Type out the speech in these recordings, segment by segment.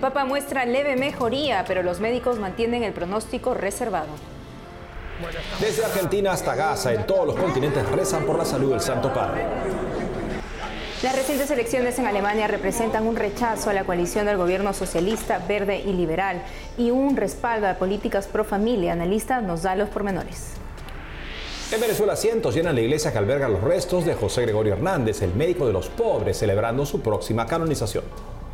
Papa muestra leve mejoría, pero los médicos mantienen el pronóstico reservado. Desde Argentina hasta Gaza, en todos los continentes rezan por la salud del Santo Padre. Las recientes elecciones en Alemania representan un rechazo a la coalición del gobierno socialista, verde y liberal y un respaldo a políticas pro familia. Analista nos da los pormenores. En Venezuela, cientos llenan la iglesia que alberga los restos de José Gregorio Hernández, el médico de los pobres, celebrando su próxima canonización.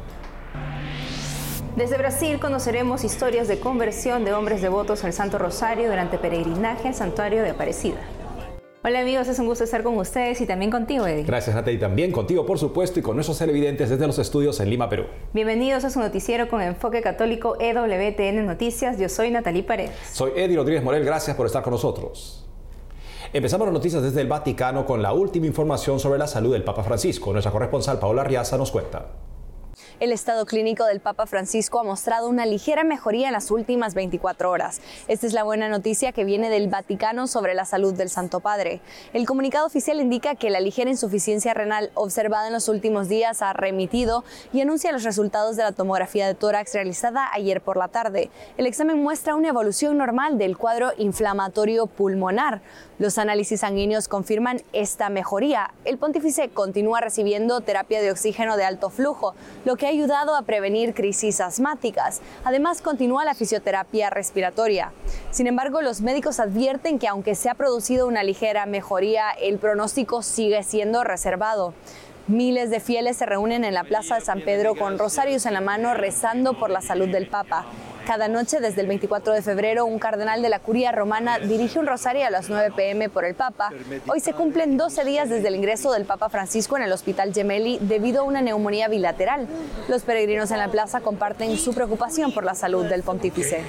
Desde Brasil conoceremos historias de conversión de hombres devotos al Santo Rosario durante peregrinaje al santuario de Aparecida. Hola amigos, es un gusto estar con ustedes y también contigo, Eddie. Gracias, Natalie, también contigo, por supuesto, y con nuestros televidentes desde los estudios en Lima, Perú. Bienvenidos a su noticiero con enfoque católico EWTN Noticias. Yo soy Natalie Paredes. Soy Eddie Rodríguez Morel, gracias por estar con nosotros. Empezamos las noticias desde el Vaticano con la última información sobre la salud del Papa Francisco. Nuestra corresponsal Paola Arriaza nos cuenta. El estado clínico del Papa Francisco ha mostrado una ligera mejoría en las últimas 24 horas. Esta es la buena noticia que viene del Vaticano sobre la salud del Santo Padre. El comunicado oficial indica que la ligera insuficiencia renal observada en los últimos días ha remitido y anuncia los resultados de la tomografía de tórax realizada ayer por la tarde. El examen muestra una evolución normal del cuadro inflamatorio pulmonar. Los análisis sanguíneos confirman esta mejoría. El pontífice continúa recibiendo terapia de oxígeno de alto flujo, lo que ha ayudado a prevenir crisis asmáticas. Además, continúa la fisioterapia respiratoria. Sin embargo, los médicos advierten que aunque se ha producido una ligera mejoría, el pronóstico sigue siendo reservado. Miles de fieles se reúnen en la Plaza de San Pedro con rosarios en la mano rezando por la salud del Papa. Cada noche, desde el 24 de febrero, un cardenal de la Curia Romana dirige un rosario a las 9 p.m. por el Papa. Hoy se cumplen 12 días desde el ingreso del Papa Francisco en el Hospital Gemelli debido a una neumonía bilateral. Los peregrinos en la plaza comparten su preocupación por la salud del pontífice.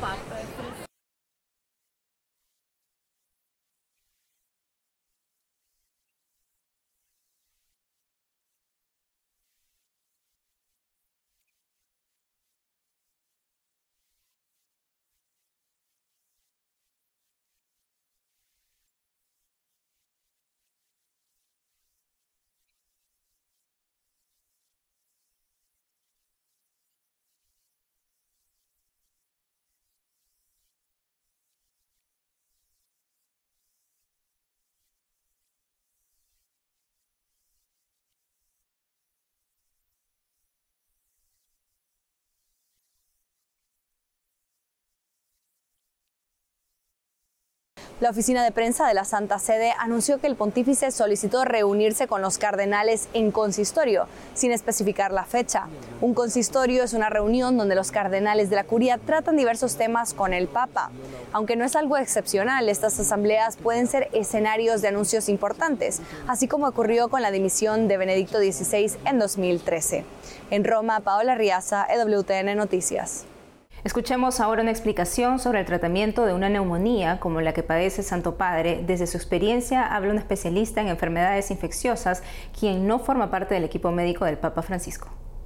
La oficina de prensa de la Santa Sede anunció que el pontífice solicitó reunirse con los cardenales en consistorio, sin especificar la fecha. Un consistorio es una reunión donde los cardenales de la curia tratan diversos temas con el Papa. Aunque no es algo excepcional, estas asambleas pueden ser escenarios de anuncios importantes, así como ocurrió con la dimisión de Benedicto XVI en 2013. En Roma, Paola Arriaza, EWTN Noticias. Escuchemos ahora una explicación sobre el tratamiento de una neumonía como la que padece Santo Padre. Desde su experiencia habla un especialista en enfermedades infecciosas, quien no forma parte del equipo médico del Papa Francisco.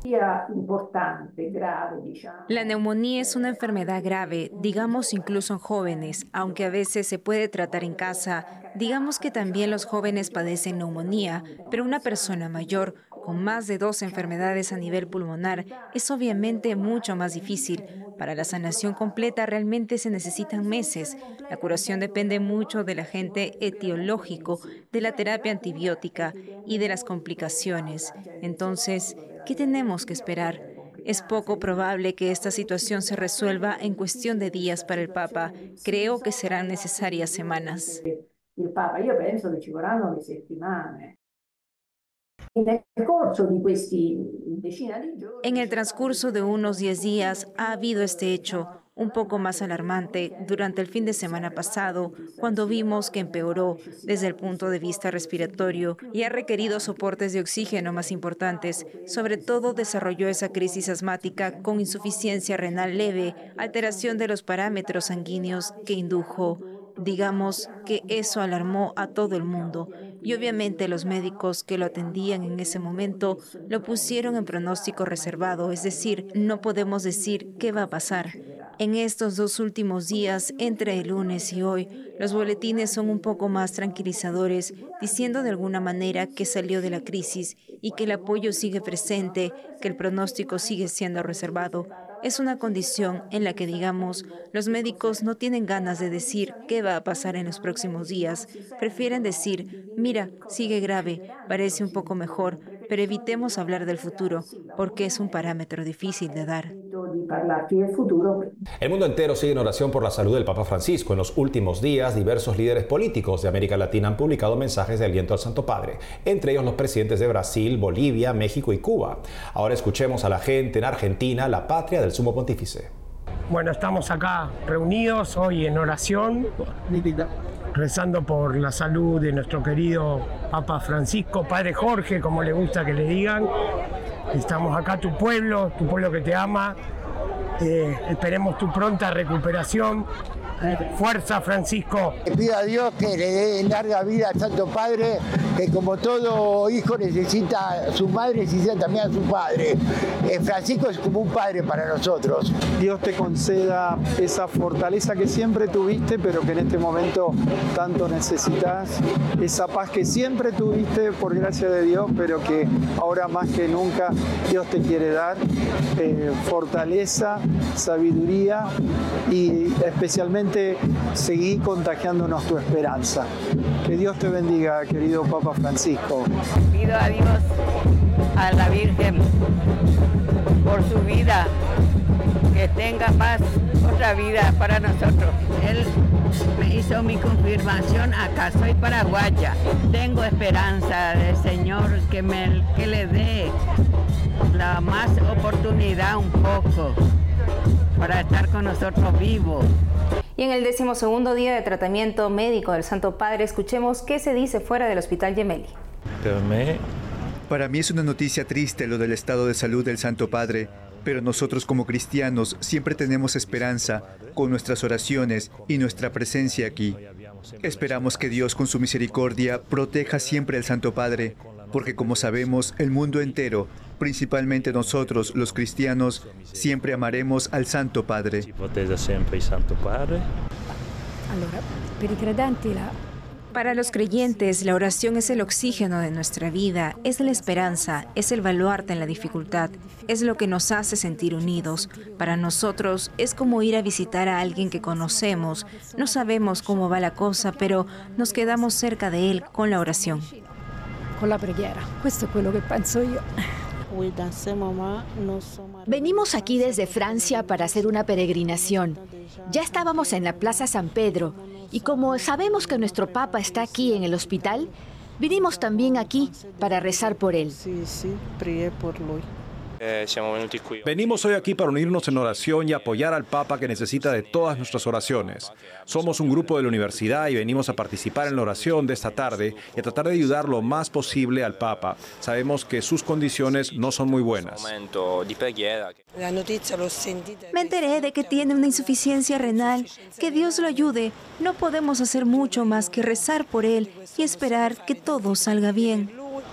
La neumonía es una enfermedad grave, digamos incluso en jóvenes, aunque a veces se puede tratar en casa. Digamos que también los jóvenes padecen neumonía, pero una persona mayor con más de 2 enfermedades a nivel pulmonar es obviamente mucho más difícil. Para la sanación completa realmente se necesitan meses. La curación depende mucho del agente etiológico, de la terapia antibiótica y de las complicaciones. Entonces, ¿qué tenemos que esperar? Es poco probable que esta situación se resuelva en cuestión de días para el Papa. Creo que serán necesarias semanas. En el transcurso de unos 10 días ha habido este hecho un poco más alarmante durante el fin de semana pasado, cuando vimos que empeoró desde el punto de vista respiratorio y ha requerido soportes de oxígeno más importantes. Sobre todo desarrolló esa crisis asmática con insuficiencia renal leve, alteración de los parámetros sanguíneos que indujo. Digamos que eso alarmó a todo el mundo y obviamente los médicos que lo atendían en ese momento lo pusieron en pronóstico reservado, es decir, no podemos decir qué va a pasar. En estos 2 últimos días, entre el lunes y hoy, los boletines son un poco más tranquilizadores, diciendo de alguna manera que salió de la crisis y que el apoyo sigue presente, que el pronóstico sigue siendo reservado. Es una condición en la que, digamos, los médicos no tienen ganas de decir qué va a pasar en los próximos días. Prefieren decir, mira, sigue grave, parece un poco mejor, pero evitemos hablar del futuro, porque es un parámetro difícil de dar. El mundo entero sigue en oración por la salud del Papa Francisco. En los últimos días, diversos líderes políticos de América Latina han publicado mensajes de aliento al Santo Padre, entre ellos los presidentes de Brasil, Bolivia, México y Cuba. Ahora escuchemos a la gente en Argentina, la patria del Sumo Pontífice. Bueno, estamos acá reunidos hoy en oración, rezando por la salud de nuestro querido Papa Francisco, Padre Jorge, como le gusta que le digan. Estamos acá, tu pueblo que te ama. Esperemos tu pronta recuperación. Fuerza, Francisco. Le pido a Dios que le dé larga vida al Santo Padre, que como todo hijo necesita a su madre, necesita también a su padre. Francisco es como un padre para nosotros. Dios te conceda esa fortaleza que siempre tuviste, pero que en este momento tanto necesitas, esa paz que siempre tuviste por gracia de Dios, pero que ahora más que nunca Dios te quiere dar, fortaleza, sabiduría y especialmente seguí contagiándonos tu esperanza. Que Dios te bendiga, querido Papa Francisco. Pido a Dios, a la Virgen, por su vida, que tenga paz, otra vida para nosotros. Él me hizo mi confirmación acá, soy paraguaya. Tengo esperanza del Señor que le dé la más oportunidad un poco para estar con nosotros vivos. Y en el 12º día de tratamiento médico del Santo Padre, escuchemos qué se dice fuera del Hospital Gemelli. Para mí es una noticia triste lo del estado de salud del Santo Padre, pero nosotros como cristianos siempre tenemos esperanza con nuestras oraciones y nuestra presencia aquí. Esperamos que Dios con su misericordia proteja siempre al Santo Padre, porque como sabemos, el mundo entero, principalmente nosotros los cristianos, siempre amaremos al Santo Padre. Para los creyentes, la oración es el oxígeno de nuestra vida, es la esperanza, es el baluarte en la dificultad, es lo que nos hace sentir unidos. Para nosotros es como ir a visitar a alguien que conocemos, no sabemos cómo va la cosa, pero nos quedamos cerca de él con la oración. Con la preghiera, questo è quello che penso io. Venimos aquí desde Francia para hacer una peregrinación. Ya estábamos en la Plaza San Pedro y como sabemos que nuestro Papa está aquí en el hospital, vinimos también aquí para rezar por él. Venimos hoy aquí para unirnos en oración y apoyar al Papa que necesita de todas nuestras oraciones. Somos un grupo de la universidad y venimos a participar en la oración de esta tarde y a tratar de ayudar lo más posible al Papa. Sabemos que sus condiciones no son muy buenas. Me enteré de que tiene una insuficiencia renal. Que Dios lo ayude. No podemos hacer mucho más que rezar por él y esperar que todo salga bien.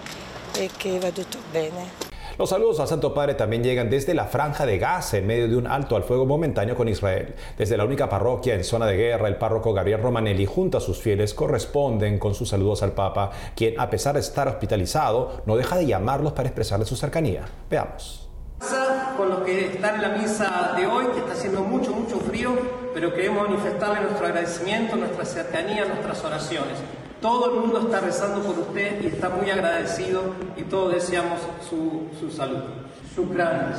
Los saludos al Santo Padre también llegan desde la Franja de Gaza, en medio de un alto al fuego momentáneo con Israel. Desde la única parroquia en zona de guerra, el párroco Gabriel Romanelli junto a sus fieles corresponden con sus saludos al Papa, quien a pesar de estar hospitalizado, no deja de llamarlos para expresarle su cercanía. Veamos. Con los que están en la misa de hoy, que está haciendo mucho frío, pero queremos manifestarle nuestro agradecimiento, nuestra cercanía, nuestras oraciones. Todo el mundo está rezando por usted y está muy agradecido y todos deseamos su salud. Shukran.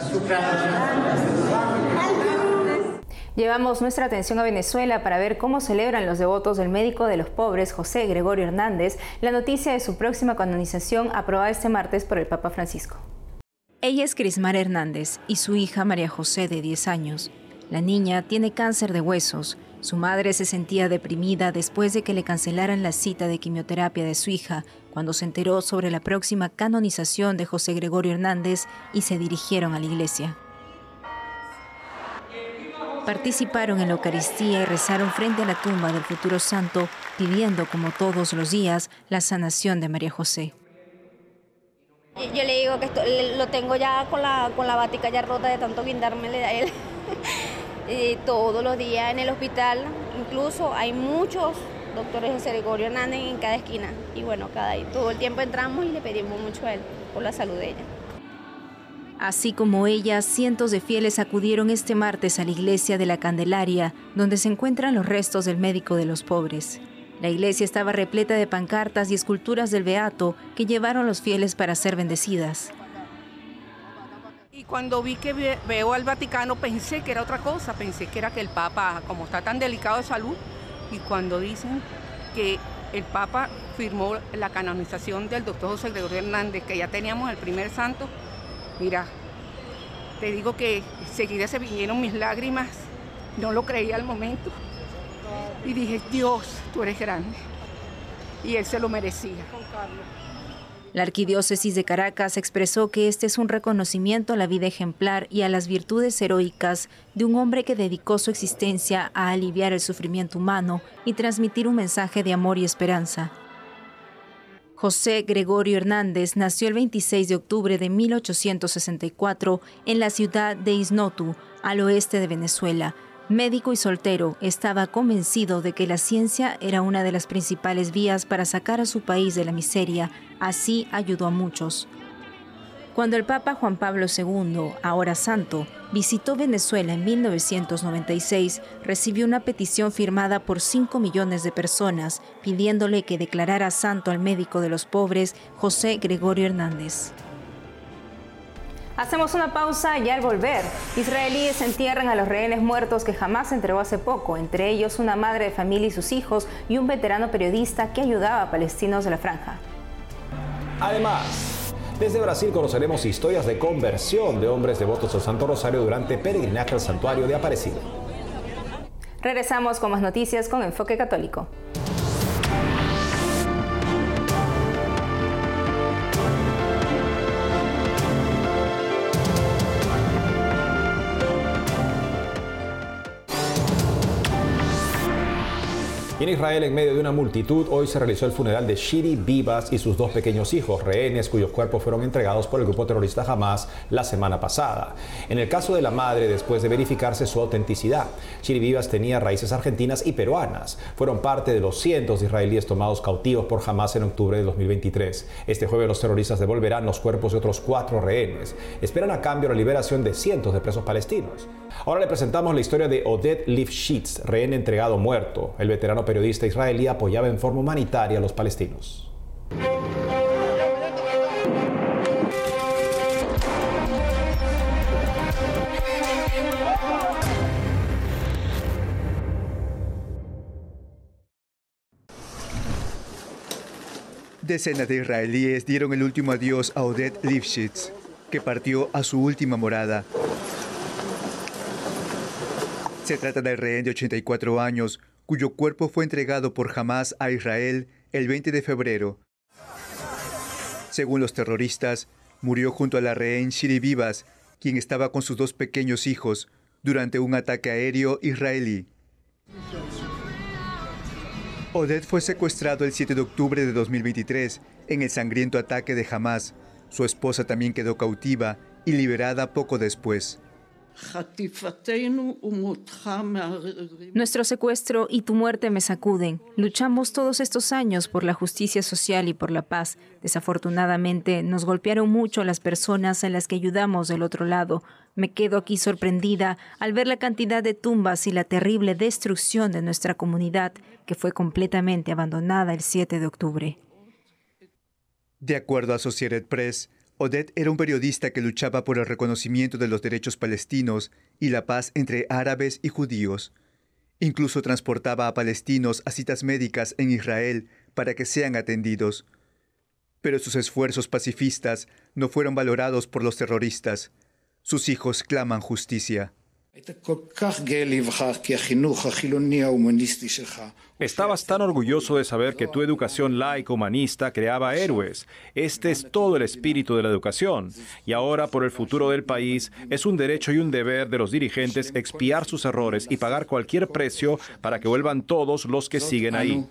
Llevamos nuestra atención a Venezuela para ver cómo celebran los devotos del médico de los pobres, José Gregorio Hernández, la noticia de su próxima canonización aprobada este martes por el Papa Francisco. Ella es Crismar Hernández y su hija María José, de 10 años. La niña tiene cáncer de huesos. Su madre se sentía deprimida después de que le cancelaran la cita de quimioterapia de su hija cuando se enteró sobre la próxima canonización de José Gregorio Hernández y se dirigieron a la iglesia. participaron en la Eucaristía y rezaron frente a la tumba del futuro santo, pidiendo, como todos los días, la sanación de María José. Yo le digo que lo tengo ya con la batica ya rota de tanto guindármele a él. Todos los días en el hospital, incluso hay muchos doctores José Gregorio Hernández en cada esquina. Y bueno, todo el tiempo entramos y le pedimos mucho a él por la salud de ella. Así como ella, cientos de fieles acudieron este martes a la iglesia de la Candelaria, donde se encuentran los restos del médico de los pobres. La iglesia estaba repleta de pancartas y esculturas del Beato que llevaron los fieles para ser bendecidas. Y cuando vi que veo al Vaticano pensé que era otra cosa, pensé que era que el Papa, como está tan delicado de salud, y cuando dicen que el Papa firmó la canonización del doctor José Gregorio Hernández, que ya teníamos el primer santo, mira, te digo que enseguida se vinieron mis lágrimas, no lo creía al momento. Y dije, Dios, tú eres grande. Y él se lo merecía. La Arquidiócesis de Caracas expresó que este es un reconocimiento a la vida ejemplar y a las virtudes heroicas de un hombre que dedicó su existencia a aliviar el sufrimiento humano y transmitir un mensaje de amor y esperanza. José Gregorio Hernández nació el 26 de octubre de 1864 en la ciudad de Isnotu, al oeste de Venezuela. Médico y soltero, estaba convencido de que la ciencia era una de las principales vías para sacar a su país de la miseria. Así ayudó a muchos. Cuando el Papa Juan Pablo II, ahora santo, visitó Venezuela en 1996, recibió una petición firmada por 5 millones de personas, pidiéndole que declarara santo al médico de los pobres, José Gregorio Hernández. Hacemos una pausa y al volver, israelíes entierran a los rehenes muertos que Hamás entregó hace poco, entre ellos una madre de familia y sus hijos y un veterano periodista que ayudaba a palestinos de la franja. Además, desde Brasil conoceremos historias de conversión de hombres devotos al Santo Rosario durante peregrinaje al santuario de Aparecida. Regresamos con más noticias con Enfoque Católico. En Israel, en medio de una multitud, hoy se realizó el funeral de Shiri Vivas y sus 2 pequeños hijos, rehenes cuyos cuerpos fueron entregados por el grupo terrorista Hamás la semana pasada. En el caso de la madre, después de verificarse su autenticidad, Shiri Vivas tenía raíces argentinas y peruanas. Fueron parte de los cientos de israelíes tomados cautivos por Hamás en octubre de 2023. Este jueves los terroristas devolverán los cuerpos de otros 4 rehenes. Esperan a cambio la liberación de cientos de presos palestinos. Ahora le presentamos la historia de Oded Lifshitz, rehén entregado muerto. El veterano periodista israelí apoyaba en forma humanitaria a los palestinos. Decenas de israelíes dieron el último adiós a Oded Lifshitz, que partió a su última morada. Se trata del rehén de 84 años, cuyo cuerpo fue entregado por Hamás a Israel el 20 de febrero. Según los terroristas, murió junto a la rehén Shiri Vivas, quien estaba con sus 2 pequeños hijos, durante un ataque aéreo israelí. Oded fue secuestrado el 7 de octubre de 2023 en el sangriento ataque de Hamás. Su esposa también quedó cautiva y liberada poco después. Nuestro secuestro y tu muerte me sacuden. Luchamos todos estos años por la justicia social y por la paz. Desafortunadamente, nos golpearon mucho las personas a las que ayudamos del otro lado. Me quedo aquí sorprendida al ver la cantidad de tumbas y la terrible destrucción de nuestra comunidad, que fue completamente abandonada el 7 de octubre. De acuerdo a Associated Press, Oded era un periodista que luchaba por el reconocimiento de los derechos palestinos y la paz entre árabes y judíos. Incluso transportaba a palestinos a citas médicas en Israel para que sean atendidos. Pero sus esfuerzos pacifistas no fueron valorados por los terroristas. Sus hijos claman justicia. Estabas tan orgulloso de saber que tu educación laica humanista creaba héroes. Este es todo el espíritu de la educación. Y ahora, por el futuro del país, es un derecho y un deber de los dirigentes expiar sus errores y pagar cualquier precio para que vuelvan todos los que siguen ahí.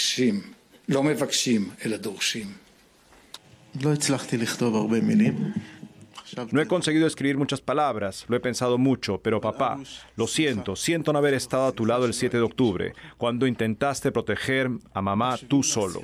No he conseguido escribir muchas palabras, lo he pensado mucho, pero papá, lo siento no haber estado a tu lado el 7 de octubre, cuando intentaste proteger a mamá tú solo.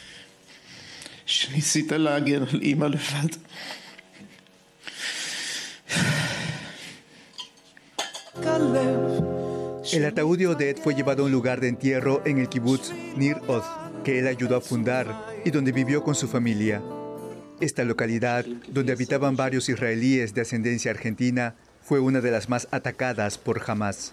El ataúd de Oded fue llevado a un lugar de entierro en el kibutz Nir Oz, que él ayudó a fundar y donde vivió con su familia. Esta localidad, donde habitaban varios israelíes de ascendencia argentina, fue una de las más atacadas por Hamás.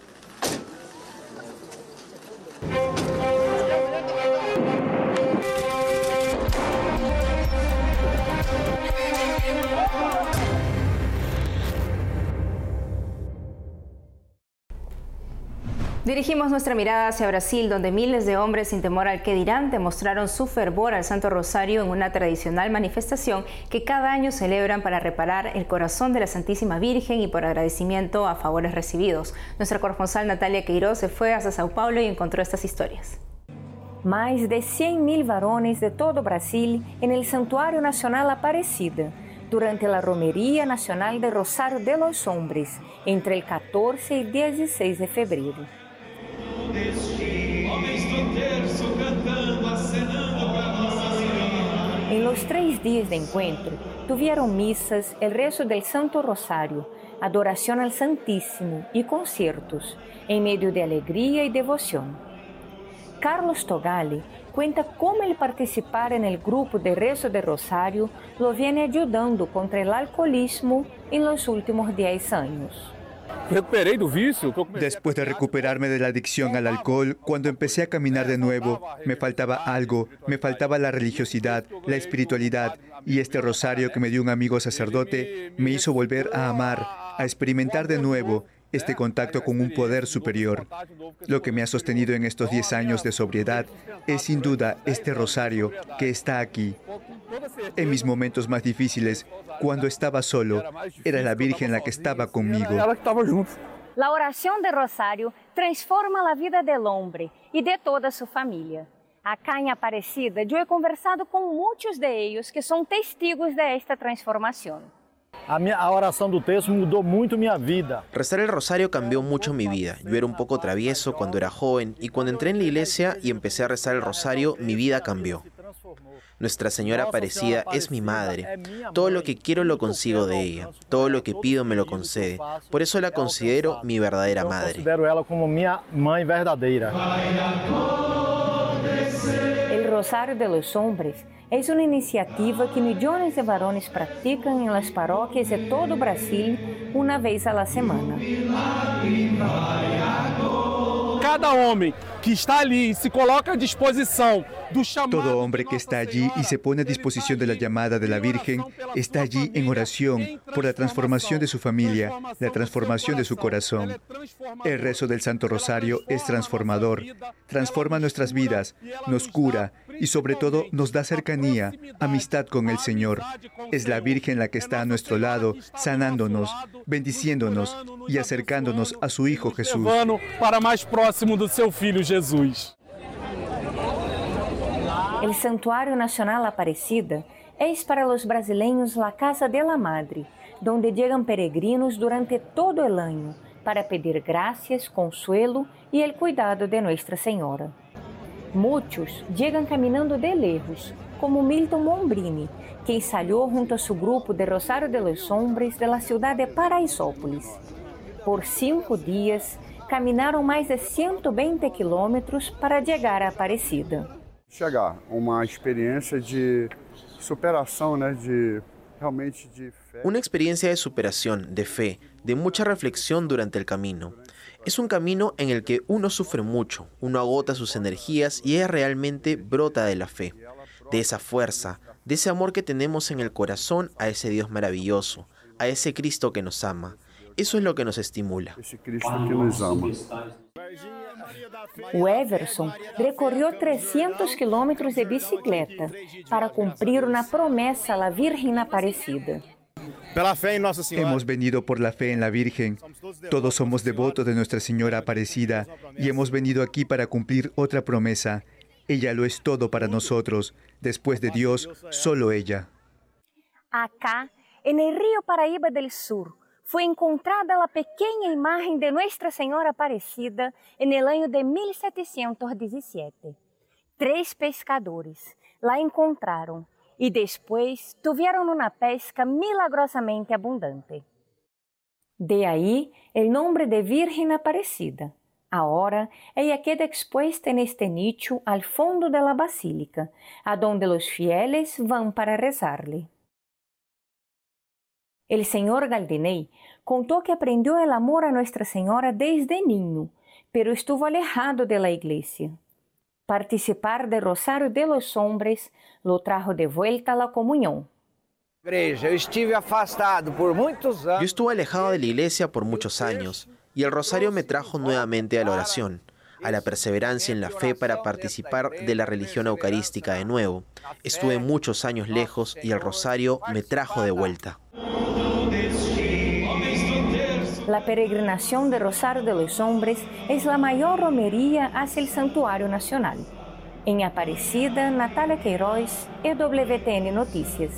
Dirigimos nuestra mirada hacia Brasil, donde miles de hombres sin temor al qué dirán demostraron su fervor al Santo Rosario en una tradicional manifestación que cada año celebran para reparar el corazón de la Santísima Virgen y por agradecimiento a favores recibidos. Nuestra corresponsal Natalia Queiroz se fue hasta Sao Paulo y encontró estas historias. Mais de 100.000 varones de todo Brasil en el Santuario Nacional Aparecida, durante la Romería Nacional de Rosario de los Hombres, entre el 14 y 16 de febrero. En los 3 días de encuentro, tuvieron misas, el rezo del Santo Rosario, adoración al Santísimo y conciertos, en medio de alegría y devoción. Carlos Togali cuenta cómo el participar en el grupo de rezo de Rosario lo viene ayudando contra el alcoholismo en los últimos 10 años. Después de recuperarme de la adicción al alcohol, cuando empecé a caminar de nuevo, me faltaba algo, me faltaba la religiosidad, la espiritualidad, y este rosario que me dio un amigo sacerdote me hizo volver a amar, a experimentar de nuevo este contacto con un poder superior. Lo que me ha sostenido en estos 10 años de sobriedad es sin duda este rosario que está aquí. En mis momentos más difíciles, cuando estaba solo, era la Virgen la que estaba conmigo. La oración de Rosario transforma la vida del hombre y de toda su familia. Acá en Aparecida, yo he conversado con muchos de ellos que son testigos de esta transformación. A oração do texto mudó mucho mi vida. Rezar el rosario cambió mucho mi vida. Yo era un poco travieso cuando era joven y cuando entré en la iglesia y empecé a rezar el rosario, mi vida cambió. Nuestra Señora Aparecida es mi madre. Todo lo que quiero lo consigo de ella. Todo lo que pido me lo concede. Por eso la considero mi verdadera madre. Considero ela como minha mãe verdadeira. El Rosario de los Hombres es una iniciativa que millones de varones practican en las parroquias de todo Brasil una vez a la semana. Cada hombre que está allí y se coloca a disposición do chamado. Todo hombre que está allí y se pone a disposición de la llamada de la Virgen está allí en oración por la transformación de su familia, la transformación de su corazón. El rezo del Santo Rosario es transformador, transforma nuestras vidas, nos cura y sobre todo nos da cercanía, amistad con el Señor. Es la Virgen la que está a nuestro lado, sanándonos, bendiciéndonos y acercándonos a su Hijo Jesús. Para más próximo de seu filho Jesus. El Santuario Nacional Aparecida es para los brasileños la casa de la Madre, donde llegan peregrinos durante todo el año para pedir gracias, consuelo y el cuidado de Nuestra Señora. Muchos llegan caminando de lejos, como Milton Mombrini, que ensayó junto a su grupo de Rosario de los Hombres de la ciudad de Paraisópolis. Por 5 días, caminaram mais de 120 quilômetros para chegar a Aparecida. Chegar uma experiência de superação, realmente de fe. Una experiencia de superación, de fe, de mucha reflexión durante el camino. Es un camino en el que uno sufre mucho, uno agota sus energías y ella realmente brota de la fe, de esa fuerza, de ese amor que tenemos en el corazón a ese Dios maravilloso, a ese Cristo que nos ama. Eso es lo que nos estimula. O Everson recorrió 300 kilómetros de bicicleta para cumplir una promesa a la Virgen Aparecida. Hemos venido por la fe en la Virgen. Todos somos devotos de Nuestra Señora Aparecida y hemos venido aquí para cumplir otra promesa. Ella lo es todo para nosotros. Después de Dios, solo ella. Acá, en el río Paraíba del Sur, fue encontrada la pequeña imagen de Nuestra Señora Aparecida en el año de 1717. 3 pescadores la encontraron y después tuvieron una pesca milagrosamente abundante. De ahí el nombre de Virgen Aparecida. Ahora ella queda expuesta en este nicho al fondo de la basílica, a donde los fieles van para rezarle. El señor Galdinei contó que aprendió el amor a Nuestra Señora desde niño, pero estuvo alejado de la iglesia. Participar del Rosario de los Hombres lo trajo de vuelta a la comunión. Yo estuve alejado de la iglesia por muchos años y el Rosario me trajo nuevamente a la oración, a la perseverancia en la fe para participar de la religión eucarística de nuevo. Estuve muchos años lejos y el Rosario me trajo de vuelta. La peregrinación del Rosario de los Hombres es la mayor romería hacia el Santuario Nacional. En Aparecida, Natalia Queiroz, EWTN Noticias.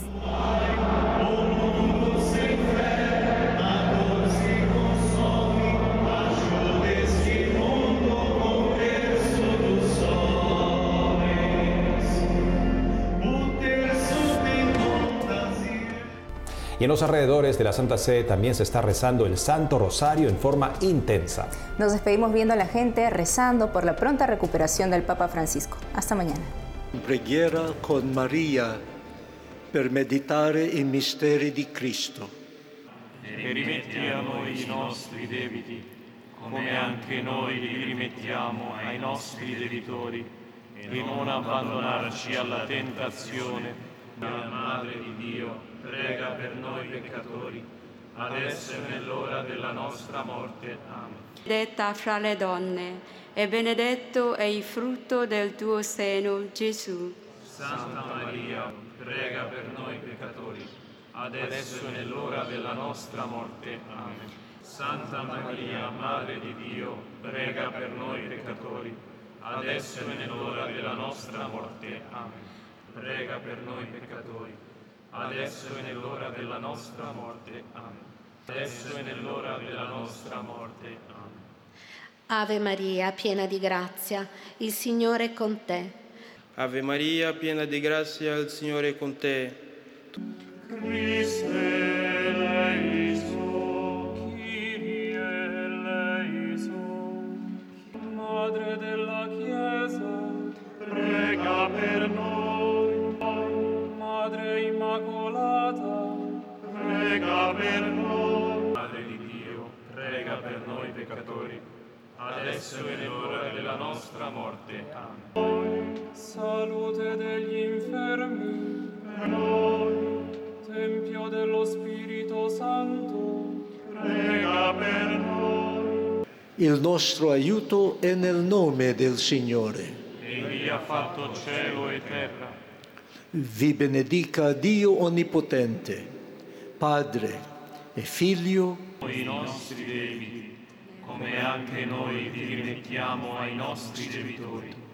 Y en los alrededores de la Santa Sede también se está rezando el Santo Rosario en forma intensa. Nos despedimos viendo a la gente rezando por la pronta recuperación del Papa Francisco. Hasta mañana. Preghiera con Maria per meditare i misteri di Cristo. E rimetti a noi i nostri debiti, come anche noi li rimettiamo ai nostri debitori, e non abbandonarci alla tentazione. La Madre di Dio, prega per noi peccatori, adesso e nell'ora della nostra morte. Amen. Benedetta fra le donne, e benedetto è il frutto del tuo seno, Gesù. Santa Maria, prega per noi peccatori, adesso e nell'ora della nostra morte. Amen. Santa Maria, Madre di Dio, prega per noi peccatori, adesso e nell'ora della nostra morte. Amen. Prega per noi peccatori, adesso e nell'ora della nostra morte. Amen. Adesso e nell'ora della nostra morte. Amen. Ave Maria, piena di grazia, il Signore è con te. Ave Maria, piena di grazia, il Signore è con te. Christe eleison, Kyrie eleison, Madre della Chiesa, prega per noi. Madre Immacolata, prega per noi. Madre di Dio, prega per noi peccatori, adesso e nell'ora della nostra morte. Amen. Salute degli infermi, per noi. Tempio dello Spirito Santo, prega per noi. Il nostro aiuto è nel nome del Signore. Egli ha fatto cielo e terra. Vi benedica Dio Onnipotente, Padre e Figlio. I nostri debiti, come anche noi li rimettiamo ai nostri debitori.